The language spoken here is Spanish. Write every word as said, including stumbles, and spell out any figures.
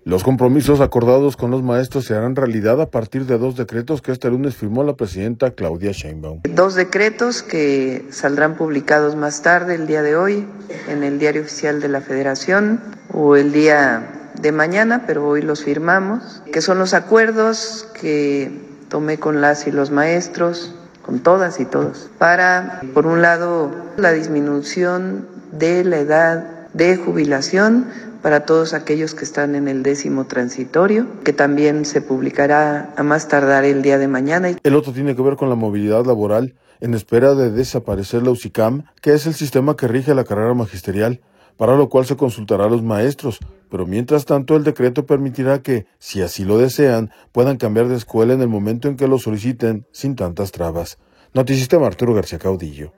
Los compromisos acordados con los maestros se harán realidad a partir de dos decretos que este lunes firmó la presidenta Claudia Sheinbaum. Dos decretos que saldrán publicados más tarde, el día de hoy, en el Diario Oficial de la Federación o el día de mañana, pero hoy los firmamos, que son los acuerdos que tomé con las y los maestros, con todas y todos, para, por un lado, la disminución de la edad de jubilación para todos aquellos que están en el décimo transitorio, que también se publicará a más tardar el día de mañana. El otro tiene que ver con la movilidad laboral, en espera de desaparecer la U S I C A M, que es el sistema que rige la carrera magisterial, para lo cual se consultará a los maestros, pero mientras tanto el decreto permitirá que, si así lo desean, puedan cambiar de escuela en el momento en que lo soliciten sin tantas trabas. Notisistema, Arturo García Caudillo.